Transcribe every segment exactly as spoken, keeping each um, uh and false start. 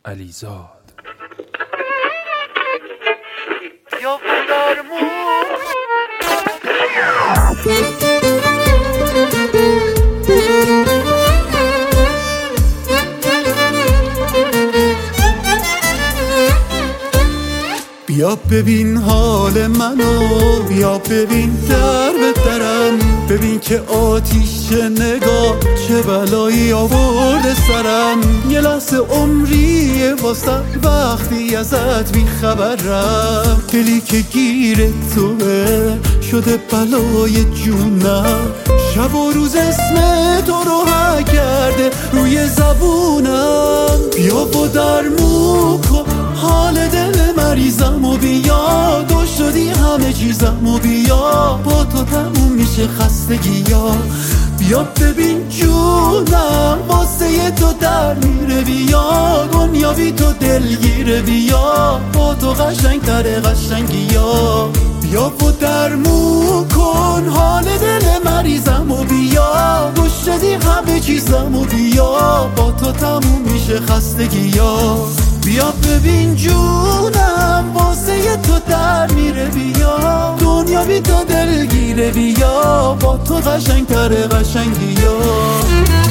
علیزاد. یا پدرمو بیا ببین حال منو، بیا ببین در به درم، ببین که آتیش نگاه چه بلایی آورده سرم. یه لحظه عمریه واسه وقتی ازت بیخبرم، دلی که گیر توه شده بلای جونم. شب و روز اسم تو رو حک کرده روی زبونم. بیا و درمو کن حال دل مریضم و بیا، دو شدی همه چیزم و بیا، با تو تموم میشه خستگی ها. بیا ببین جونم واسه تو در میره، بیا دنیا بی تو دلگیره، بیا با تو قشنگ تره قشنگی ها. بیا و درمو کن حال دل مریضم و بیا، دو شدی همه چیزم و بیا، با تو تموم میشه خستگی ها. بیا ببین جونم واسه تو در میره، بیا دنیا بی تو دلگیره، بیا با تو قشنگ تره قشنگی ها.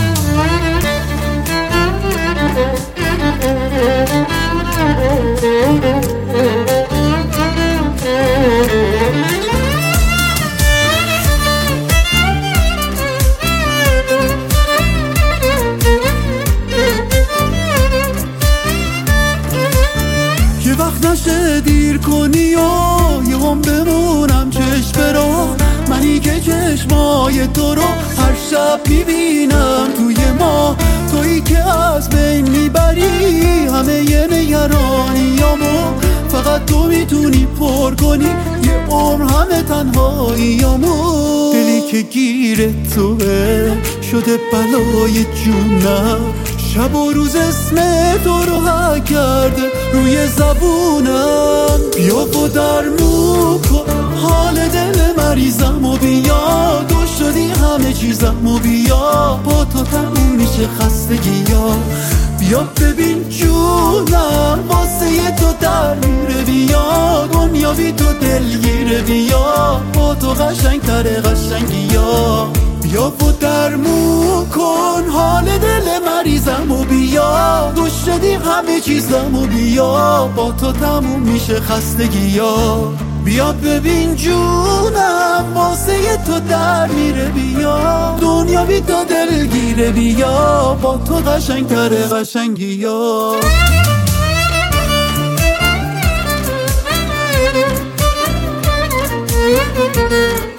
وقت نشه دیر کنی و یه هم بمونم چشم برا، منی که چشمای تو رو هر شب میبینم توی ما، تویی که از بین میبری همه یه نگرانیامو، فقط تو میتونی پر کنی یه عمر همه تنهاییامو. دلی که گیر توه شده بلای جونم، شب و روز اسم تو رو حک کرده روی زبونم. بیا و درمو کن حال دل مریضم و بیا، دو شدی همه چیزم و بیا، با تو تموم میشه خستگی ها. بیا ببین جونم واسه تو در میره، بیا دنیا بی تو دلگیره، بیا با تو قشنگ تره قشنگی ها. بیا و درمو کن حال دل مریضم و بیا، دو شدی همه چیزم و بیا، با تو تموم میشه خستگی ها. بیا ببین جونم واسه تو در میره، بیا دنیا بی تو دلگیره، بیا با تو قشنگ تره قشنگی ها.